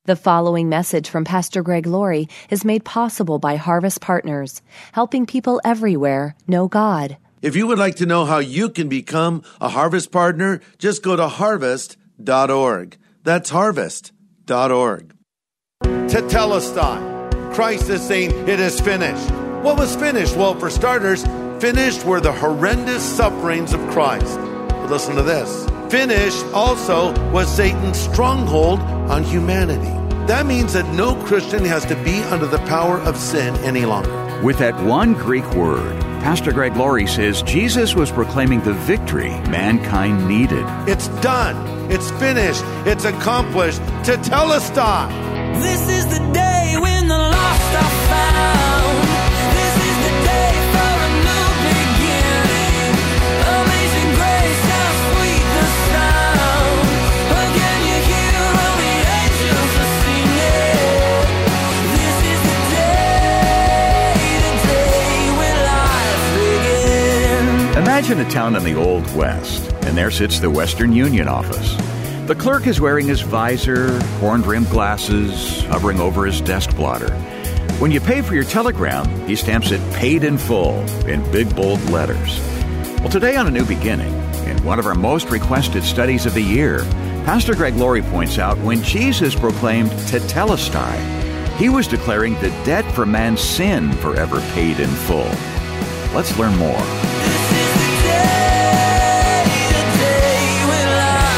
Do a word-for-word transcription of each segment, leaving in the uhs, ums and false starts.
The following message from Pastor Greg Laurie is made possible by Harvest Partners, helping people everywhere know God. If you would like to know how you can become a Harvest Partner, just go to harvest dot org. That's harvest dot org. Tetelestai. Christ is saying, it is finished. What was finished? Well, for starters, finished were the horrendous sufferings of Christ. But listen to this. Finished also was Satan's stronghold on humanity. That means that no Christian has to be under the power of sin any longer. With that one Greek word, Pastor Greg Laurie says Jesus was proclaiming the victory mankind needed. It's done. It's finished. It's accomplished. Tetelestai. This is the day when the lost are found. This is the day for a new beginning. Amazing grace, how sweet the sound. Again you hear all the angels are singing. This is the day, the day when life begins. Imagine a town in the Old West, and there sits the Western Union office. The clerk is wearing his visor, horn-rimmed glasses, hovering over his desk blotter. When you pay for your telegram, he stamps it paid in full in big bold letters. Well, today on A New Beginning, in one of our most requested studies of the year, Pastor Greg Laurie points out when Jesus proclaimed Tetelestai, he was declaring the debt for man's sin forever paid in full. Let's learn more. This is the day, the day when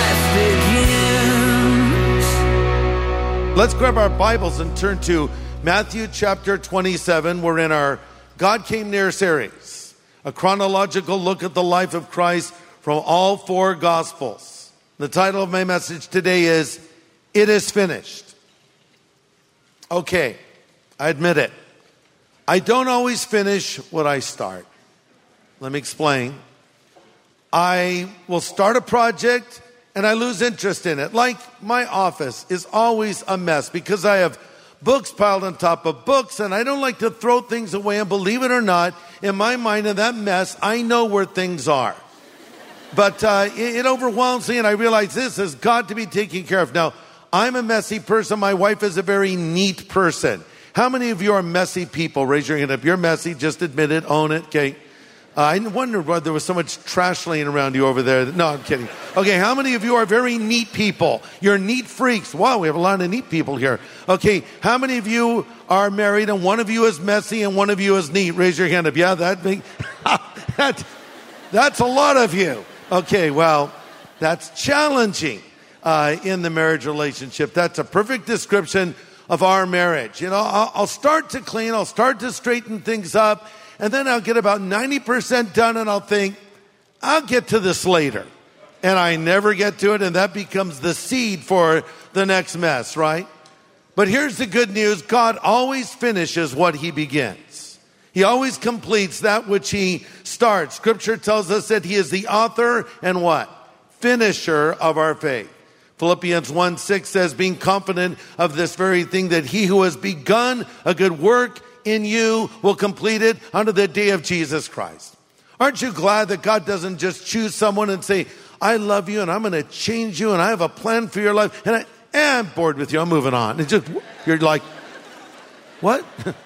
life begins. Let's grab our Bibles and turn to Matthew chapter twenty-seven. We're in our God Came Near series, a chronological look at the life of Christ from all four Gospels. The title of my message today is, It is Finished. Okay, I admit it. I don't always finish what I start. Let me explain. I will start a project and I lose interest in it. Like my office is always a mess because I have books piled on top of books and I don't like to throw things away. And believe it or not, in my mind, in that mess, I know where things are. But uh, it, it overwhelms me and I realize this has got to be taken care of. Now, I'm a messy person. My wife is a very neat person. How many of you are messy people? Raise your hand. If you're messy, just admit it, own it, okay? Uh, I wondered why there was so much trash laying around you over there. No, I'm kidding. Okay, how many of you are very neat people? You're neat freaks. Wow, we have a lot of neat people here. Okay, how many of you are married and one of you is messy and one of you is neat? Raise your hand up. Yeah, that big. that, that's a lot of you. Okay, well, that's challenging uh, in the marriage relationship. That's a perfect description of our marriage. You know, I'll, I'll start to clean, I'll start to straighten things up, and then I'll get about ninety percent done and I'll think, I'll get to this later. And I never get to it, and that becomes the seed for the next mess, right? But here's the good news. God always finishes what he begins. He always completes that which he starts. Scripture tells us that he is the author and what? Finisher of our faith. Philippians one six says, being confident of this very thing, that he who has begun a good work in you will complete it unto the day of Jesus Christ. Aren't you glad that God doesn't just choose someone and say, I love you and I'm going to change you and I have a plan for your life and I am bored with you, I'm moving on. It's just, you're like, what?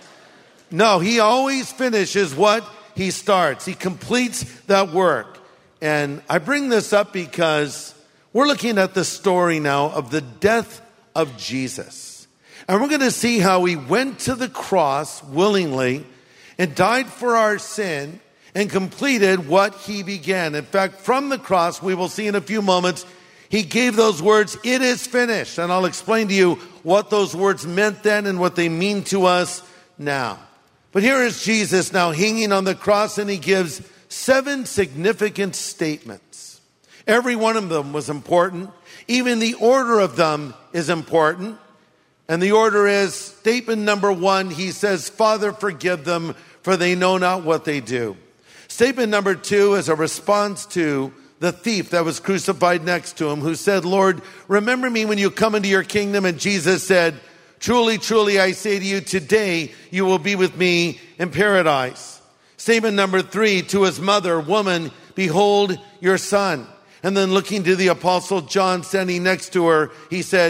No, he always finishes what he starts. He completes that work. And I bring this up because we're looking at the story now of the death of Jesus. And we're going to see how he went to the cross willingly and died for our sin and completed what he began. In fact, from the cross, we will see in a few moments, he gave those words, it is finished. And I'll explain to you what those words meant then and what they mean to us now. But here is Jesus now hanging on the cross, and he gives seven significant statements. Every one of them was important. Even the order of them is important. And the order is, statement number one, he says, Father, forgive them, for they know not what they do. Statement number two is a response to the thief that was crucified next to him, who said, Lord, remember me when you come into your kingdom. And Jesus said, truly, truly, I say to you, today you will be with me in paradise. Statement number three, to his mother, woman, behold your son. And then looking to the apostle John standing next to her, he said,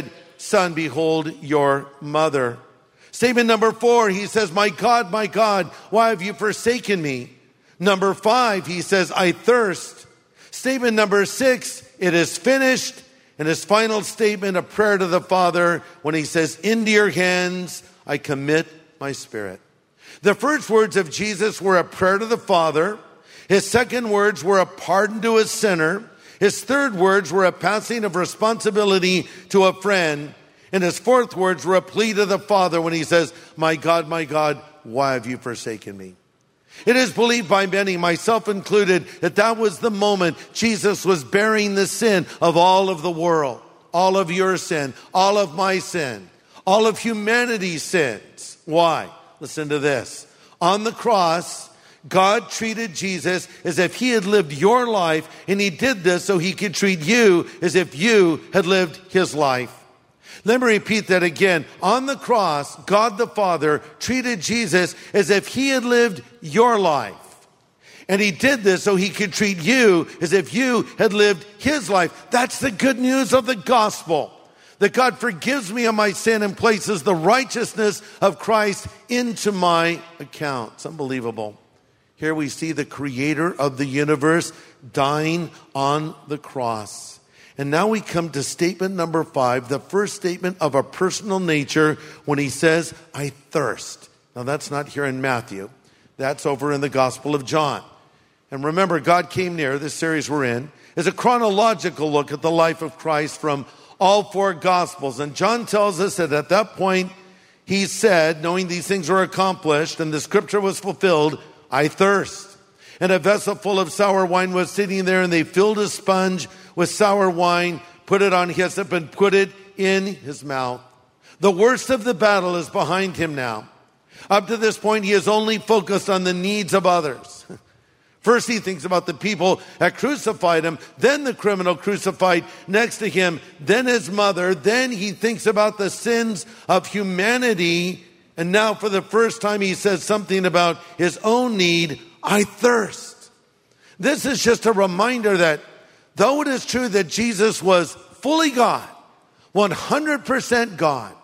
son, behold your mother. Statement number four, he says, my God, my God, why have you forsaken me? Number five, he says, I thirst. Statement number six, it is finished. And his final statement, a prayer to the Father, when he says, into your hands I commit my spirit. The first words of Jesus were a prayer to the Father. His second words were a pardon to a sinner. His third words were a passing of responsibility to a friend. And his fourth words were a plea to the Father when he says, my God, my God, why have you forsaken me? It is believed by many, myself included, that that was the moment Jesus was bearing the sin of all of the world, all of your sin, all of my sin, all of humanity's sins. Why? Listen to this. On the cross, God treated Jesus as if he had lived your life, and he did this so he could treat you as if you had lived his life. Let me repeat that again. On the cross, God the Father treated Jesus as if he had lived your life. And he did this so he could treat you as if you had lived his life. That's the good news of the gospel. That God forgives me of my sin and places the righteousness of Christ into my account. It's unbelievable. Here we see the creator of the universe dying on the cross. And now we come to statement number five, the first statement of a personal nature when he says, I thirst. Now that's not here in Matthew. That's over in the Gospel of John. And remember, God Came Near, this series we're in, is a chronological look at the life of Christ from all four Gospels. And John tells us that at that point, he said, knowing these things were accomplished and the scripture was fulfilled, I thirst. And a vessel full of sour wine was sitting there, and they filled a sponge with sour wine, put it on hyssop, and put it in his mouth. The worst of the battle is behind him now. Up to this point, he is only focused on the needs of others. First, he thinks about the people that crucified him, then the criminal crucified next to him, then his mother, then he thinks about the sins of humanity, and now for the first time he says something about his own need, I thirst. This is just a reminder that though it is true that Jesus was fully God, one hundred percent God,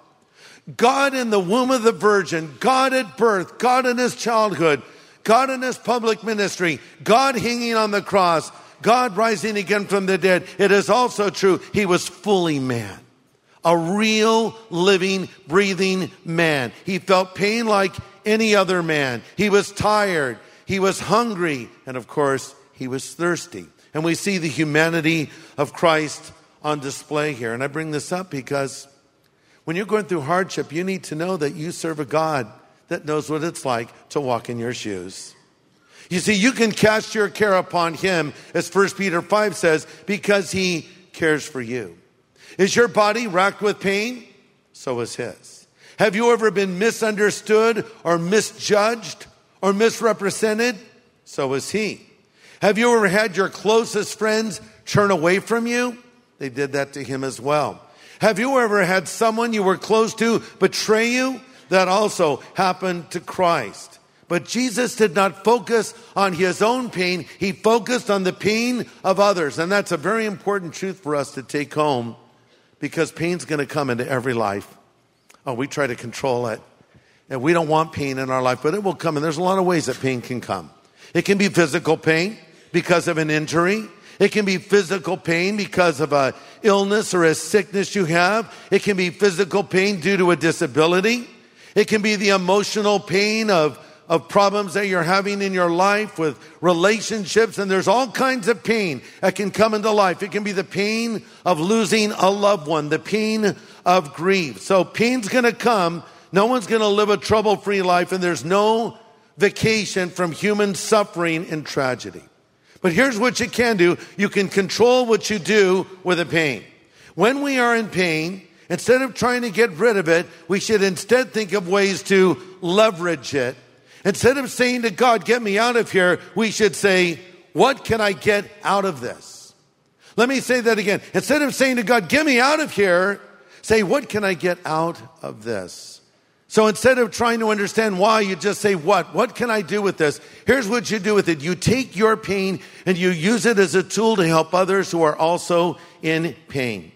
God in the womb of the Virgin, God at birth, God in his childhood, God in his public ministry, God hanging on the cross, God rising again from the dead, it is also true he was fully man. A real, living, breathing man. He felt pain like any other man. He was tired. He was hungry. And of course, he was thirsty. And we see the humanity of Christ on display here. And I bring this up because when you're going through hardship, you need to know that you serve a God that knows what it's like to walk in your shoes. You see, you can cast your care upon him, as First Peter five says, because he cares for you. Is your body racked with pain? So is his. Have you ever been misunderstood or misjudged or misrepresented? So is he. Have you ever had your closest friends turn away from you? They did that to him as well. Have you ever had someone you were close to betray you? That also happened to Christ. But Jesus did not focus on his own pain. He focused on the pain of others. And that's a very important truth for us to take home, because pain's going to come into every life. Oh, we try to control it. And we don't want pain in our life, but it will come. And there's a lot of ways that pain can come. It can be physical pain because of an injury. It can be physical pain because of an illness or a sickness you have. It can be physical pain due to a disability. It can be the emotional pain of, of problems that you're having in your life with relationships. And there's all kinds of pain that can come into life. It can be the pain of losing a loved one, the pain of grief. So pain's going to come. No one's going to live a trouble-free life, and there's no vacation from human suffering and tragedy. But here's what you can do. You can control what you do with the pain. When we are in pain, instead of trying to get rid of it, we should instead think of ways to leverage it. Instead of saying to God, get me out of here, we should say, what can I get out of this? Let me say that again. Instead of saying to God, get me out of here, say, what can I get out of this? So instead of trying to understand why, you just say, what? What can I do with this? Here's what you do with it. You take your pain and you use it as a tool to help others who are also in pain.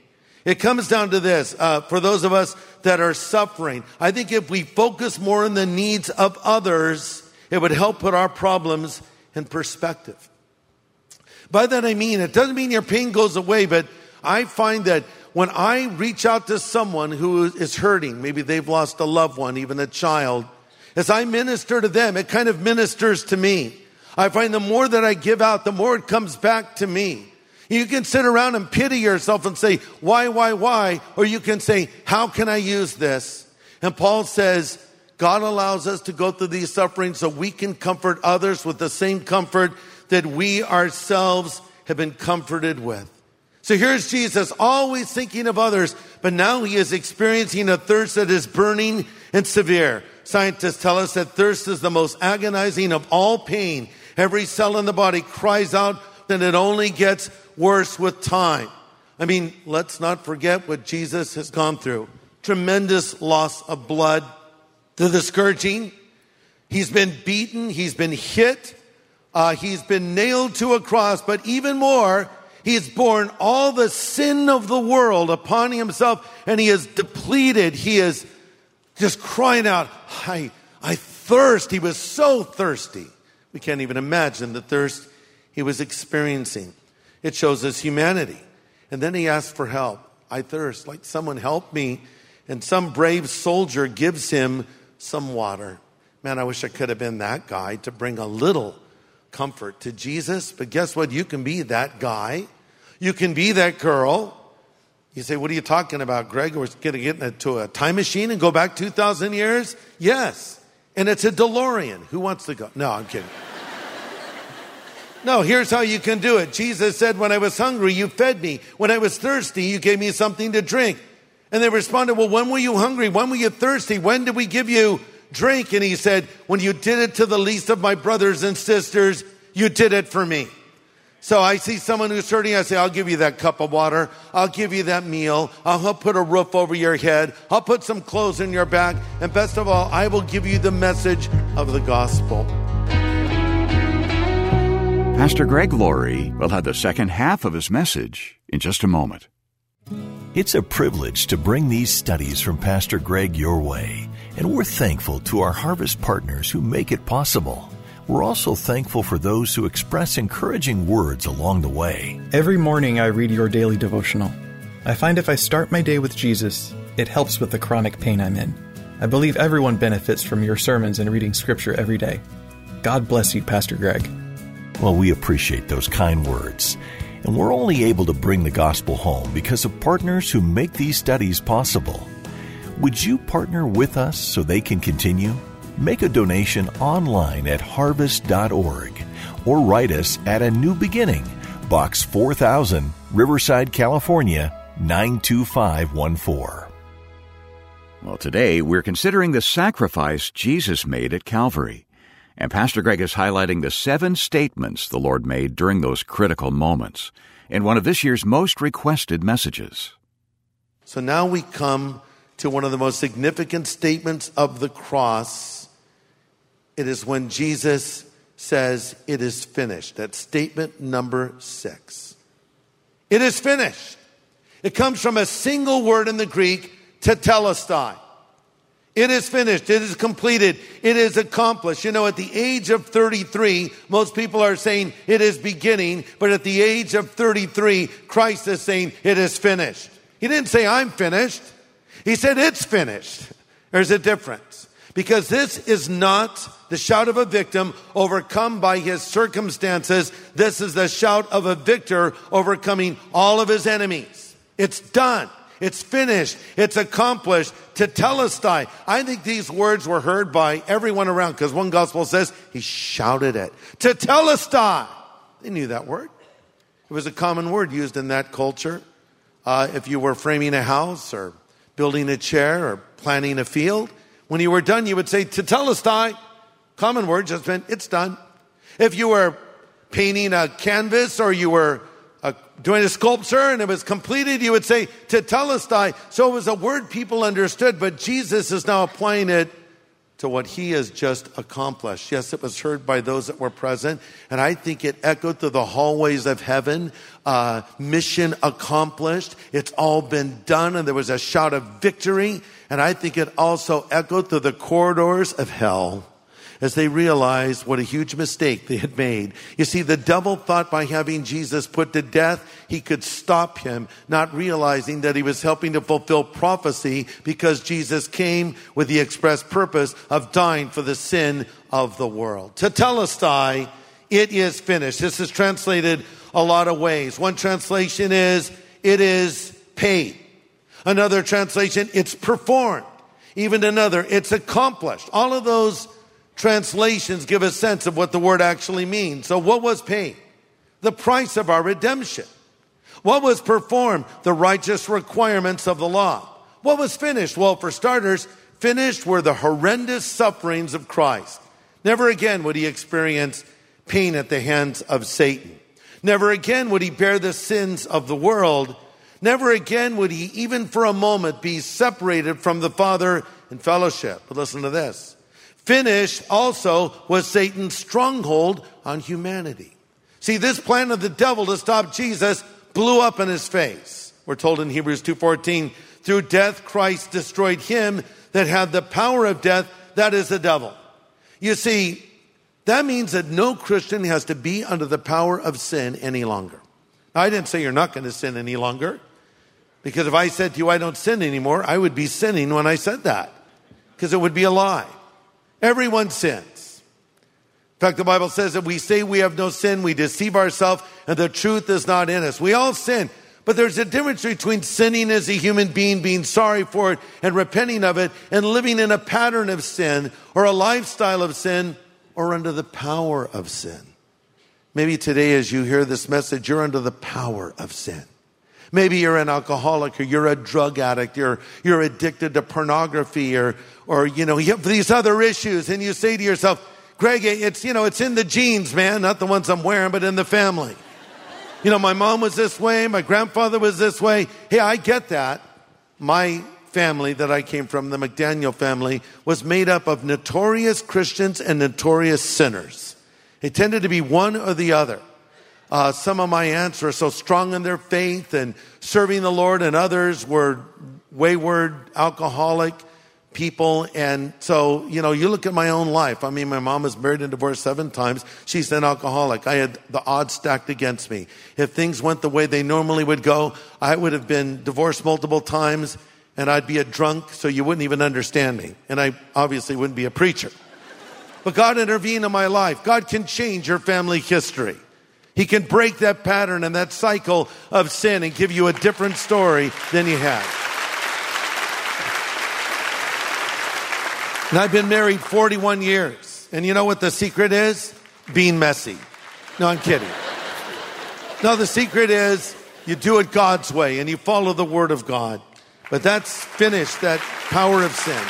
It comes down to this, uh, for those of us that are suffering. I think if we focus more on the needs of others, it would help put our problems in perspective. By that I mean, it doesn't mean your pain goes away, but I find that when I reach out to someone who is hurting, maybe they've lost a loved one, even a child, as I minister to them, it kind of ministers to me. I find the more that I give out, the more it comes back to me. You can sit around and pity yourself and say, why, why, why? Or you can say, how can I use this? And Paul says, God allows us to go through these sufferings so we can comfort others with the same comfort that we ourselves have been comforted with. So here's Jesus, always thinking of others, but now he is experiencing a thirst that is burning and severe. Scientists tell us that thirst is the most agonizing of all pain. Every cell in the body cries out, and it only gets worse with time. I mean, let's not forget what Jesus has gone through. Tremendous loss of blood, through the scourging. He's been beaten. He's been hit. Uh, he's been nailed to a cross. But even more, he's borne all the sin of the world upon himself. And he is depleted. He is just crying out, I, I thirst. He was so thirsty. We can't even imagine the thirst he was experiencing. It shows his humanity. And then he asks for help. I thirst, like someone help me. And some brave soldier gives him some water. Man, I wish I could have been that guy to bring a little comfort to Jesus. But guess what? You can be that guy. You can be that girl. You say, what are you talking about, Greg? We're going to get into a time machine and go back two thousand years? Yes. And it's a DeLorean. Who wants to go? No, I'm kidding. No, here's how you can do it. Jesus said, when I was hungry, you fed me. When I was thirsty, you gave me something to drink. And they responded, well, when were you hungry? When were you thirsty? When did we give you drink? And he said, when you did it to the least of my brothers and sisters, you did it for me. So I see someone who's hurting. I say, I'll give you that cup of water. I'll give you that meal. I'll help put a roof over your head. I'll put some clothes in your back. And best of all, I will give you the message of the gospel. Pastor Greg Laurie will have the second half of his message in just a moment. It's a privilege to bring these studies from Pastor Greg your way, and we're thankful to our Harvest partners who make it possible. We're also thankful for those who express encouraging words along the way. Every morning I read your daily devotional. I find if I start my day with Jesus, it helps with the chronic pain I'm in. I believe everyone benefits from your sermons and reading Scripture every day. God bless you, Pastor Greg. Well, we appreciate those kind words. And we're only able to bring the gospel home because of partners who make these studies possible. Would you partner with us so they can continue? Make a donation online at harvest dot org or write us at A New Beginning, Box four thousand, Riverside, California, nine two five one four. Well, today we're considering the sacrifice Jesus made at Calvary. And Pastor Greg is highlighting the seven statements the Lord made during those critical moments in one of this year's most requested messages. So now we come to one of the most significant statements of the cross. It is when Jesus says, it is finished. That's statement number six. It is finished. It comes from a single word in the Greek, tetelestai. It is finished. It is completed. It is accomplished. You know, at the age of thirty-three, most people are saying it is beginning, but at the age of thirty-three, Christ is saying it is finished. He didn't say I'm finished. He said it's finished. There's a difference. Because this is not the shout of a victim overcome by his circumstances. This is the shout of a victor overcoming all of his enemies. It's done. It's finished. It's accomplished. Tetelestai. I think these words were heard by everyone around because one gospel says he shouted it. Tetelestai. They knew that word. It was a common word used in that culture. Uh, if you were framing a house or building a chair or planting a field, when you were done, you would say tetelestai. Common word just meant it's done. If you were painting a canvas or you were Uh, doing a sculpture and it was completed, you would say tetelestai. So it was a word people understood, but Jesus is now applying it to what he has just accomplished. Yes, it was heard by those that were present, and I think it echoed through the hallways of heaven. Uh, mission accomplished. It's all been done, and there was a shout of victory. And I think it also echoed through the corridors of hell as they realized what a huge mistake they had made. You see, the devil thought by having Jesus put to death, he could stop him, not realizing that he was helping to fulfill prophecy because Jesus came with the express purpose of dying for the sin of the world. Tetelestai, it is finished. This is translated a lot of ways. One translation is, it is paid. Another translation, it's performed. Even another, it's accomplished. All of those translations give a sense of what the word actually means. So what was paid? The price of our redemption. What was performed? The righteous requirements of the law. What was finished? Well, for starters, finished were the horrendous sufferings of Christ. Never again would he experience pain at the hands of Satan. Never again would he bear the sins of the world. Never again would he, even for a moment, be separated from the Father in fellowship. But listen to this. Finished also was Satan's stronghold on humanity. See, this plan of the devil to stop Jesus blew up in his face. We're told in Hebrews two fourteen, through death Christ destroyed him that had the power of death, that is the devil. You see, that means that no Christian has to be under the power of sin any longer. Now, I didn't say you're not going to sin any longer, because if I said to you I don't sin anymore, I would be sinning when I said that, because it would be a lie. Everyone sins. In fact, the Bible says that we say we have no sin, we deceive ourselves, and the truth is not in us. We all sin, but there's a difference between sinning as a human being, being sorry for it and repenting of it, and living in a pattern of sin or a lifestyle of sin or under the power of sin. Maybe today as you hear this message, you're under the power of sin. Maybe you're an alcoholic, or you're a drug addict, you're, you're addicted to pornography, or, or, you know, you have these other issues, and you say to yourself, Greg, it's, you know, it's in the genes, man, not the ones I'm wearing, but in the family. You know, my mom was this way, my grandfather was this way. Hey, I get that. My family that I came from, the McDaniel family, was made up of notorious Christians and notorious sinners. It tended to be one or the other. Uh, some of my aunts were so strong in their faith and serving the Lord, and others were wayward, alcoholic people. And so, you know, you look at my own life. I mean, my mom was married and divorced seven times. She's an alcoholic. I had the odds stacked against me. If things went the way they normally would go, I would have been divorced multiple times, and I'd be a drunk, so you wouldn't even understand me. And I obviously wouldn't be a preacher. But God intervened in my life. God can change your family history. He can break that pattern and that cycle of sin and give you a different story than you had. And I've been married forty-one years. And you know what the secret is? Being messy. No, I'm kidding. No, the secret is you do it God's way and you follow the word of God. But that's finished, that power of sin.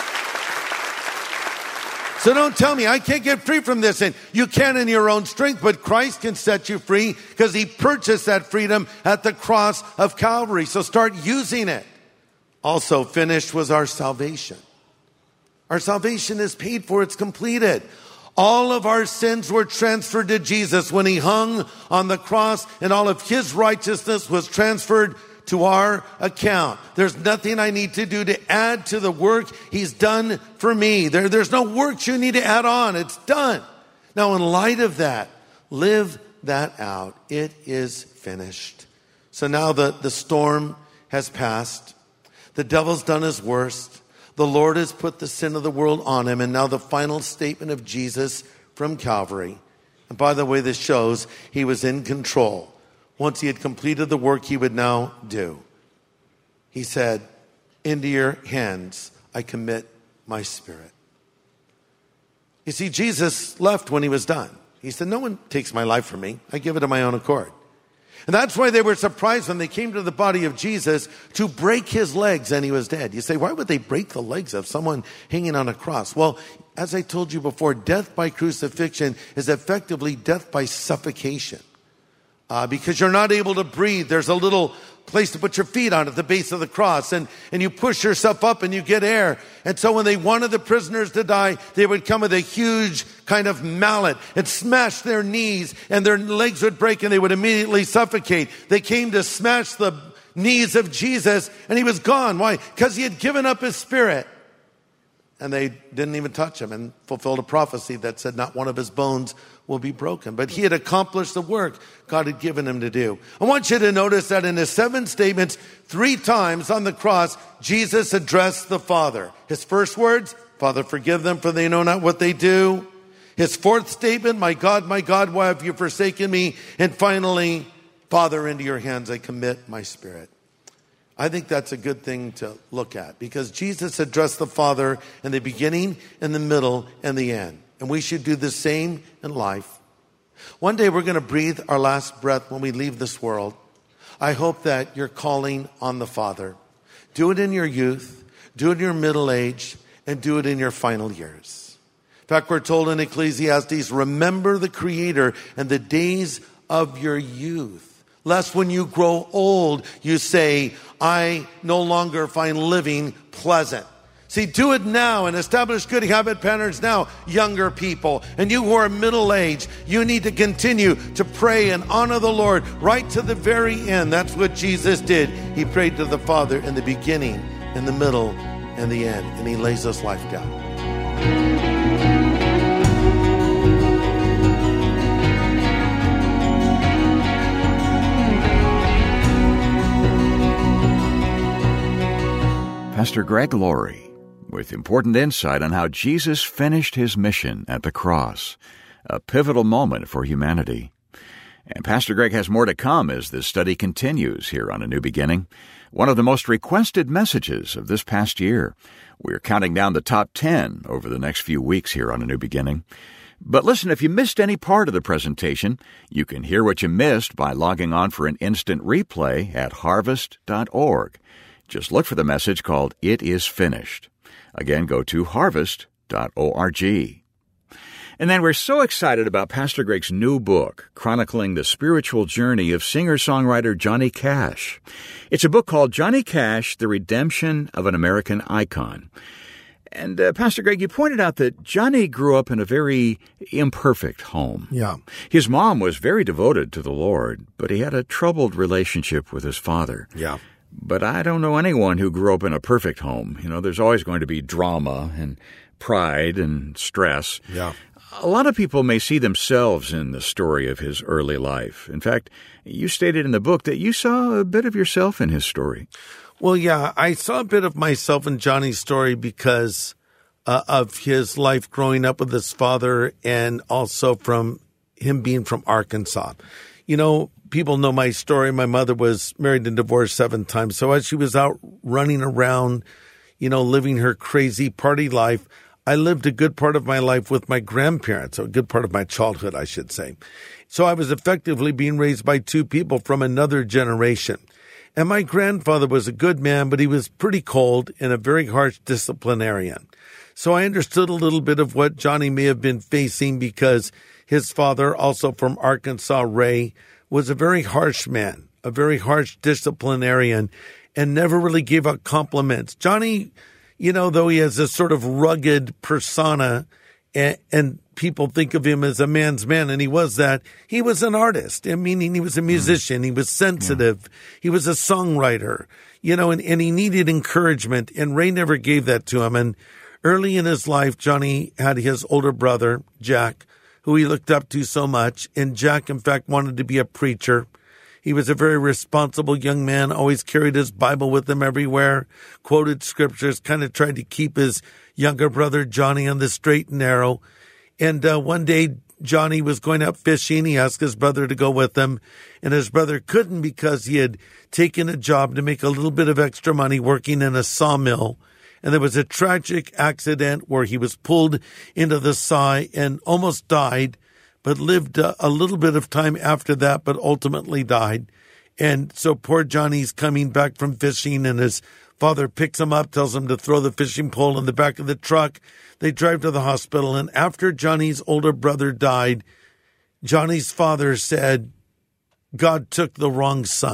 So don't tell me I can't get free from this. And you can in your own strength, but Christ can set you free because he purchased that freedom at the cross of Calvary. So start using it. Also finished was our salvation. Our salvation is paid for. It's completed. All of our sins were transferred to Jesus when he hung on the cross, and all of his righteousness was transferred to our account. There's nothing I need to do to add to the work he's done for me. There, there's no works you need to add on. It's done. Now, in light of that, live that out. It is finished. So now the, the storm has passed. The devil's done his worst. The Lord has put the sin of the world on him. And now the final statement of Jesus from Calvary. And by the way, this shows he was in control. Once he had completed the work he would now do, he said, into your hands I commit my spirit. You see, Jesus left when he was done. He said, no one takes my life from me. I give it of my own accord. And that's why they were surprised when they came to the body of Jesus to break his legs and he was dead. You say, why would they break the legs of someone hanging on a cross? Well, as I told you before, death by crucifixion is effectively death by suffocation. Uh, because you're not able to breathe. There's a little place to put your feet on at the base of the cross. And, and you push yourself up and you get air. And so when they wanted the prisoners to die, they would come with a huge kind of mallet and smash their knees, and their legs would break and they would immediately suffocate. They came to smash the knees of Jesus, and he was gone. Why? Because he had given up his spirit. And they didn't even touch him, and fulfilled a prophecy that said not one of his bones will be broken. But he had accomplished the work God had given him to do. I want you to notice that in his seven statements, three times on the cross, Jesus addressed the Father. His first words, Father, forgive them, for they know not what they do. His fourth statement, my God, my God, why have you forsaken me? And finally, Father, into your hands I commit my spirit. I think that's a good thing to look at, because Jesus addressed the Father in the beginning, in the middle, and the end. And we should do the same in life. One day we're going to breathe our last breath when we leave this world. I hope that you're calling on the Father. Do it in your youth, do it in your middle age, and do it in your final years. In fact, we're told in Ecclesiastes, remember the Creator and the days of your youth, lest when you grow old, you say, I no longer find living pleasant. See, do it now and establish good habit patterns now, younger people. And you who are middle-aged, you need to continue to pray and honor the Lord right to the very end. That's what Jesus did. He prayed to the Father in the beginning, in the middle, and the end. And he lays his life down. Pastor Greg Laurie with important insight on how Jesus finished his mission at the cross, a pivotal moment for humanity. And Pastor Greg has more to come as this study continues here on A New Beginning, one of the most requested messages of this past year. We're counting down the top ten over the next few weeks here on A New Beginning. But listen, if you missed any part of the presentation, you can hear what you missed by logging on for an instant replay at harvest dot org. Just look for the message called It Is Finished. Again, go to harvest dot org. And then we're so excited about Pastor Greg's new book, chronicling the spiritual journey of singer-songwriter Johnny Cash. It's a book called Johnny Cash, The Redemption of an American Icon. And uh, Pastor Greg, you pointed out that Johnny grew up in a very imperfect home. Yeah. His mom was very devoted to the Lord, but he had a troubled relationship with his father. Yeah. But I don't know anyone who grew up in a perfect home. You know, there's always going to be drama and pride and stress. Yeah. A lot of people may see themselves in the story of his early life. In fact, you stated in the book that you saw a bit of yourself in his story. Well, yeah, I saw a bit of myself in Johnny's story because uh, of his life growing up with his father, and also from him being from Arkansas. You know, people know my story. My mother was married and divorced seven times. So as she was out running around, you know, living her crazy party life, I lived a good part of my life with my grandparents, a good part of my childhood, I should say. So I was effectively being raised by two people from another generation. And my grandfather was a good man, but he was pretty cold and a very harsh disciplinarian. So I understood a little bit of what Johnny may have been facing, because his father, also from Arkansas, Ray, was a very harsh man, a very harsh disciplinarian, and never really gave out compliments. Johnny, you know, though he has a sort of rugged persona, and, and people think of him as a man's man, and he was that, he was an artist. I mean, he was a musician. He was sensitive. Yeah. He was a songwriter, you know, and, and he needed encouragement, and Ray never gave that to him. And early in his life, Johnny had his older brother, Jack, who he looked up to so much. And Jack, in fact, wanted to be a preacher. He was a very responsible young man, always carried his Bible with him everywhere, quoted scriptures, kind of tried to keep his younger brother, Johnny, on the straight and narrow. And uh, one day, Johnny was going out fishing. He asked his brother to go with him, and his brother couldn't because he had taken a job to make a little bit of extra money working in a sawmill. And there was a tragic accident where he was pulled into the saw and almost died, but lived a, a little bit of time after that, but ultimately died. And so poor Johnny's coming back from fishing, and his father picks him up, tells him to throw the fishing pole in the back of the truck. They drive to the hospital, and after Johnny's older brother died, Johnny's father said, God took the wrong son.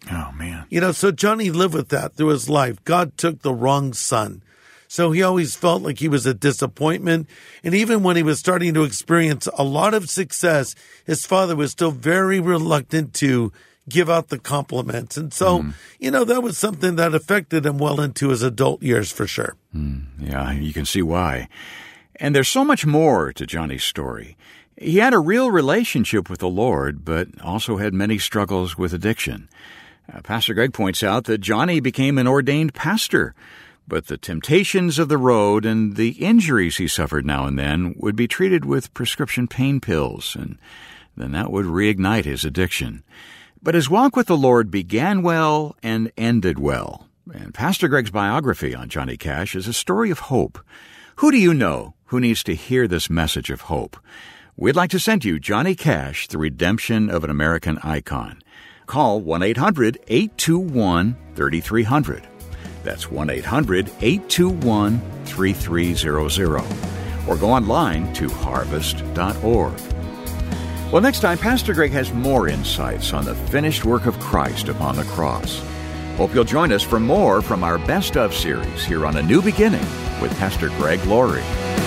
Oh, man. You know, so Johnny lived with that through his life. God took the wrong son. So he always felt like he was a disappointment. And even when he was starting to experience a lot of success, his father was still very reluctant to give out the compliments. And so, mm. you know, that was something that affected him well into his adult years for sure. Mm, yeah, you can see why. And there's so much more to Johnny's story. He had a real relationship with the Lord, but also had many struggles with addiction. Uh, Pastor Greg points out that Johnny became an ordained pastor, but the temptations of the road and the injuries he suffered now and then would be treated with prescription pain pills, and then that would reignite his addiction. But his walk with the Lord began well and ended well. And Pastor Greg's biography on Johnny Cash is a story of hope. Who do you know who needs to hear this message of hope? We'd like to send you Johnny Cash, The Redemption of an American Icon. Call one eight hundred eight two one three three zero zero. That's one eight hundred eight two one three three zero zero. Or go online to harvest dot org. Well, next time, Pastor Greg has more insights on the finished work of Christ upon the cross. Hope you'll join us for more from our Best Of series here on A New Beginning with Pastor Greg Laurie.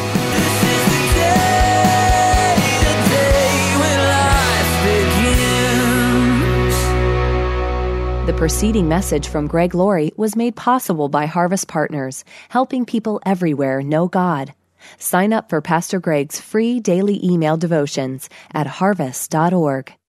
The preceding message from Greg Laurie was made possible by Harvest Partners, helping people everywhere know God. Sign up for Pastor Greg's free daily email devotions at harvest dot org.